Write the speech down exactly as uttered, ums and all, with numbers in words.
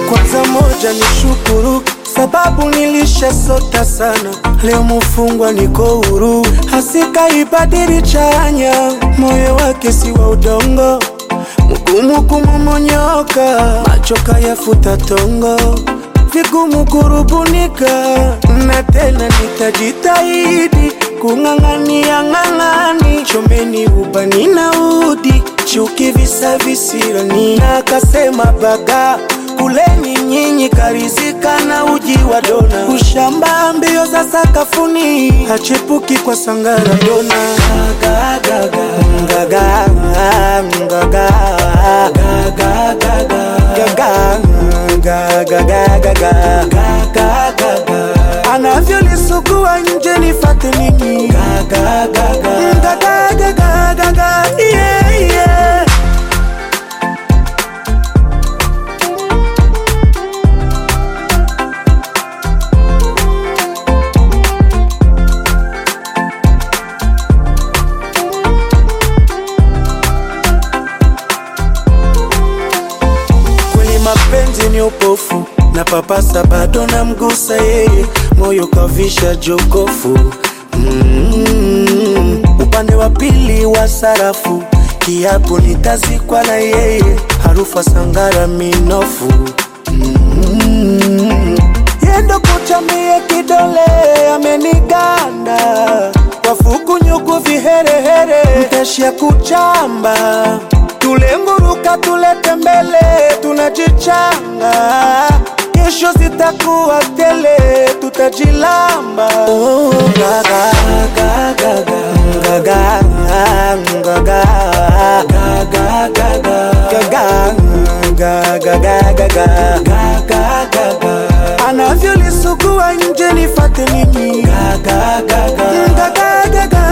Kwanza moja ni shukuru, sababu nilisha sota sana. Leo mufungwa niko huru, hasika ibadiri chanya. Moyo wake si wa udongo, mgumu kumumonyoka, machoka yafuta tongo, vigumu kurubunika. Na tena nitajitahidi kung'ang'ania ng'ang'ani, chomeni ubani na udi, chuki visa visirani. Na kasema baga kuleni nyinyi karizika na uji wa dona, ushamba mbio za sakafuni, hachepuki kwa sangara dona. Gaga gaga gaga gaga gaga gaga gaga gaga gaga anavyo lisugua nje nifate nini. Gaga gaga gaga gaga gaga yeah yeah. Mapenzi ni upofu, na papasa bado na mgusa yeye, moyo kavisha jokofu. mm-hmm. Upande wa pili wa sarafu, kiapo nitazikwa na yeye, harufa sangara minofu. mm-hmm. Yendo kuchamie kidole ameniganda, wafuku nyuku viherehere, mtashia kuchamba. Tulenguruka tulete mbele, tunajichanga, kesho zitakuwa tele, tutajilamba. Oh, gaga gaga gaga gaga gaga gaga gaga gaga gaga gaga anavyo lisugua nje nifate nini. Gaga gaga gaga gaga